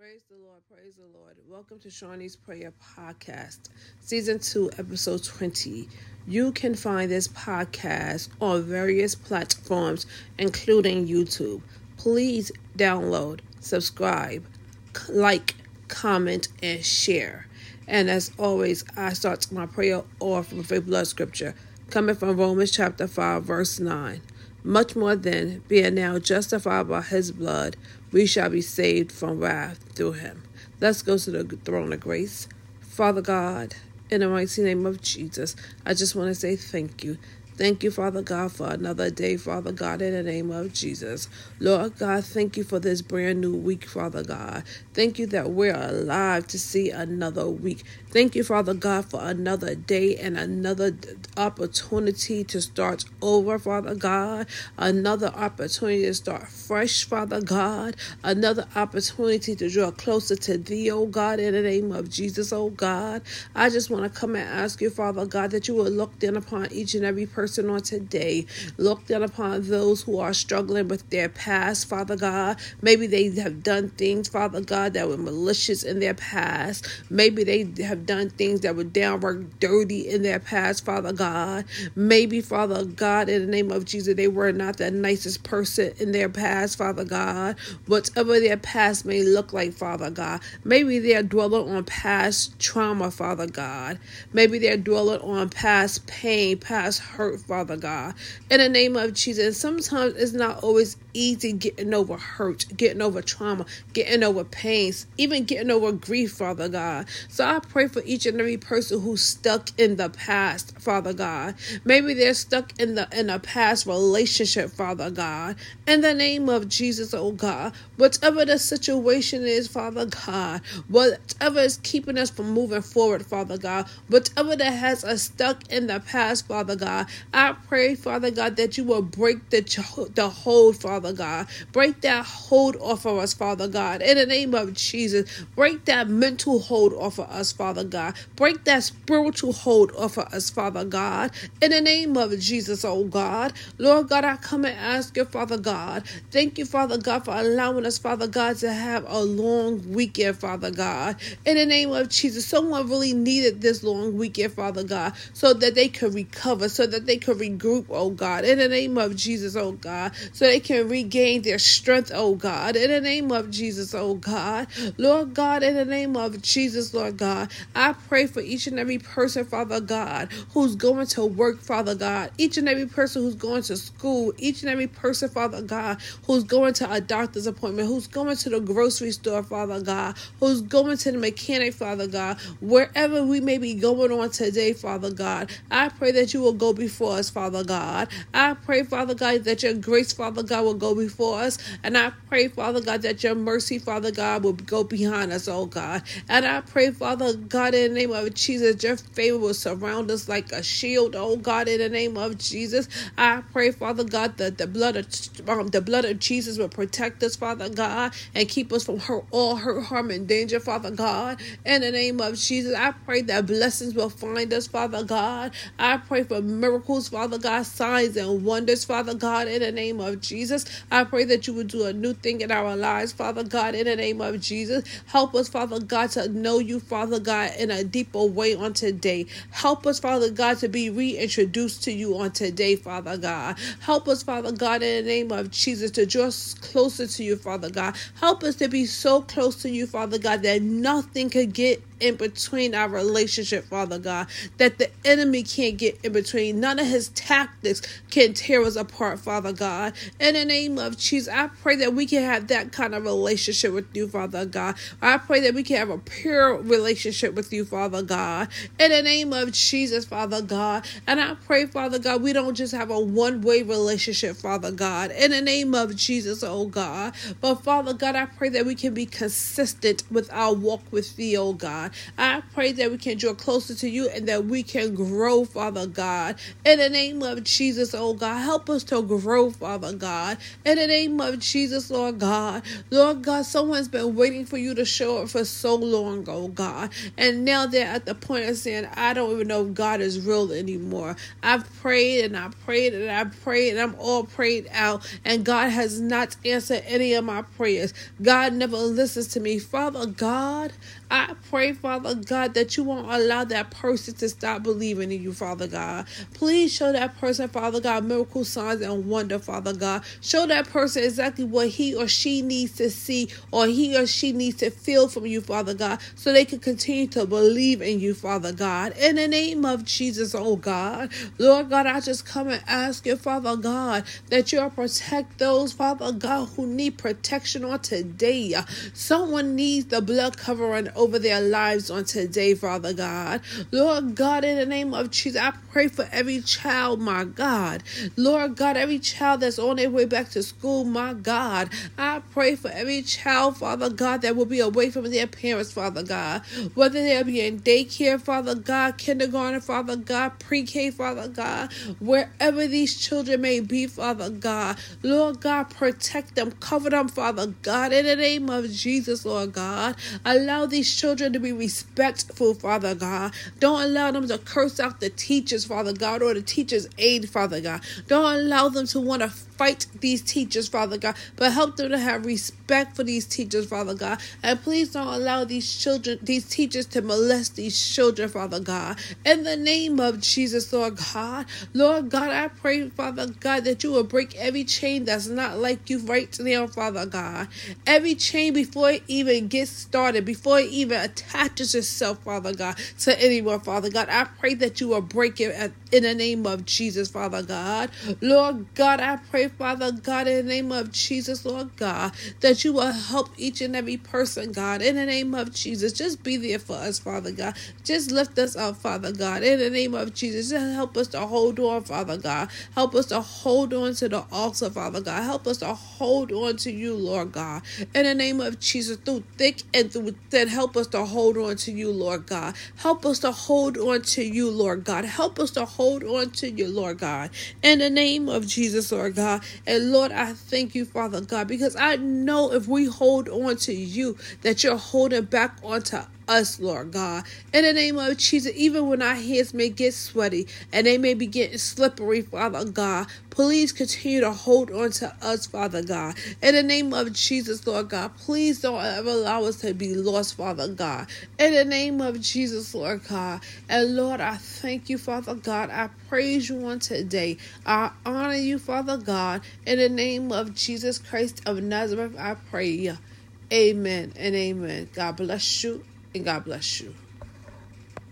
Praise the Lord, praise the Lord. Welcome to Shawnee's Prayer Podcast, Season 2, Episode 20. You can find this podcast on various platforms, including YouTube. Please download, subscribe, like, comment, and share. And as always, I start my prayer off with a blood scripture, coming from Romans chapter 5, verse 9. Much more then, being now justified by his blood, we shall be saved from wrath through him. Let's go to the throne of grace. Father God, in the mighty name of Jesus, I just want to say thank you. Thank you, Father God, for another day, Father God, in the name of Jesus. Lord God, thank you for this brand new week, Father God. Thank you that we're alive to see another week. Thank you, Father God, for another day and another opportunity to start over, Father God. Another opportunity to start fresh, Father God. Another opportunity to draw closer to Thee, oh God, in the name of Jesus, oh God. I just want to come and ask you, Father God, that you will look down upon each and every person on today. Look down upon those who are struggling with their past, Father God. Maybe they have done things, Father God, that were malicious in their past. Maybe they have done things that were downright dirty in their past, Father God. Maybe, Father God, in the name of Jesus, they were not the nicest person in their past, Father God. Whatever their past may look like, Father God. Maybe they're dwelling on past trauma, Father God. Maybe they're dwelling on past pain, past hurt, Father God. In the name of Jesus, sometimes it's not always easy getting over hurt, getting over trauma, getting over pains, even getting over grief, Father God. So I pray for each and every person who's stuck in the past, Father God. Maybe they're stuck in a past relationship, Father God. In the name of Jesus, oh God, whatever the situation is, Father God, whatever is keeping us from moving forward, Father God, whatever that has us stuck in the past, Father God, I pray, Father God, that you will break the hold, Father God. Break that hold off of us, Father God. In the name of Jesus, break that mental hold off of us, Father God. Break that spiritual hold off of us, Father God. In the name of Jesus, oh God. Lord God, I come and ask you, Father God. Thank you, Father God, for allowing us, Father God, to have a long weekend, Father God. In the name of Jesus, someone really needed this long weekend, Father God, so that they could recover, so that they could regroup, oh God. In the name of Jesus, oh God, so they can regain their strength, oh God. In the name of Jesus, oh God. Lord God, in the name of Jesus, Lord God, I pray for each and every person, Father God, who's going to work, Father God. Each and every person who's going to school. Each and every person, Father God, who's going to a doctor's appointment, who's going to the grocery store, Father God, who's going to the mechanic, Father God. Wherever we may be going on today, Father God, I pray that you will go before us, Father God. I pray, Father God, that your grace, Father God, will go before us. And I pray, Father God, that your mercy, Father God, will go behind us, oh God. And I pray, Father God, in the name of Jesus, your favor will surround us like a shield, oh God, in the name of Jesus. I pray, Father God, that the blood of Jesus will protect us, Father God, and keep us from all hurt, harm, and danger, Father God. In the name of Jesus, I pray that blessings will find us, Father God. I pray for miracles, Father God, signs and wonders, Father God, in the name of Jesus. I pray that you would do a new thing in our lives, Father God, in the name of Jesus. Help us, Father God, to know you, Father God, in a deeper way on today. Help us, Father God, to be reintroduced to you on today, Father God. Help us, Father God, in the name of Jesus, to draw closer to you, Father God. Help us to be so close to you, Father God, that nothing could get in between our relationship, Father God, that the enemy can't get in between. None of his tactics can tear us apart, Father God. In the name of Jesus, I pray that we can have that kind of relationship with you, Father God. I pray that we can have a pure relationship with you, Father God. In the name of Jesus, Father God. And I pray, Father God, we don't just have a one-way relationship, Father God. In the name of Jesus, oh God. But Father God, I pray that we can be consistent with our walk with thee, oh God. I pray that we can draw closer to you and that we can grow, Father God. In the name of Jesus, oh God, help us to grow, Father God. In the name of Jesus, Lord God. Lord God, someone's been waiting for you to show up for so long, oh God. And now they're at the point of saying, I don't even know if God is real anymore. I've prayed and I prayed and I prayed and I'm all prayed out. And God has not answered any of my prayers. God never listens to me. Father God, I pray, Father God, that you won't allow that person to stop believing in you, Father God. Please show that person, Father God, miracle signs and wonder, Father God. Show that person exactly what he or she needs to see or he or she needs to feel from you, Father God, so they can continue to believe in you, Father God. In the name of Jesus, oh God. Lord God, I just come and ask you, Father God, that you'll protect those, Father God, who need protection on today. Someone needs the blood covering over their lives on today, Father God. Lord God, in the name of Jesus, I pray for every child, my God. Lord God, every child that's on their way back to school, my God. I pray for every child, Father God, that will be away from their parents, Father God. Whether they'll be in daycare, Father God, kindergarten, Father God, pre-K, Father God, wherever these children may be, Father God. Lord God, protect them, cover them, Father God, in the name of Jesus, Lord God. Allow these children to be respectful, Father God. Don't allow them to curse out the teachers, Father God, or the teachers' aide, Father God. Don't allow them to want to fight these teachers, Father God, but help them to have respect for these teachers, Father God. And please don't allow these teachers to molest these children, Father God. In the name of Jesus, Lord God. Lord God, I pray, Father God, that you will break every chain that's not like you right now, Father God. Every chain before it even gets started, before it even attaches itself, Father God, to anyone, Father God. I pray that you will break it in the name of Jesus, Father God. Lord God, I pray, Father God, in the name of Jesus, Lord God, that you will help each and every person, God, in the name of Jesus. Just be there for us, Father God. Just lift us up, Father God, in the name of Jesus. Just help us to hold on, Father God. Help us to hold on to the altar, Father God. Help us to hold on to you, Lord God. In the name of Jesus, through thick and through thin, help us to hold on to you, Lord God. Help us to hold on to you, Lord God. Help us to hold on to you, Lord God. In the name of Jesus, Lord God. And Lord, I thank you, Father God, because I know if we hold on to you, that you're holding back onto us, Lord God. In the name of Jesus, even when our hands may get sweaty and they may be getting slippery, Father God, please continue to hold on to us, Father God. In the name of Jesus, Lord God, please don't ever allow us to be lost, Father God. In the name of Jesus, Lord God. And Lord, I thank you, Father God. I praise you on today. I honor you, Father God. In the name of Jesus Christ of Nazareth, I pray. Amen and amen. God bless you. And God bless you.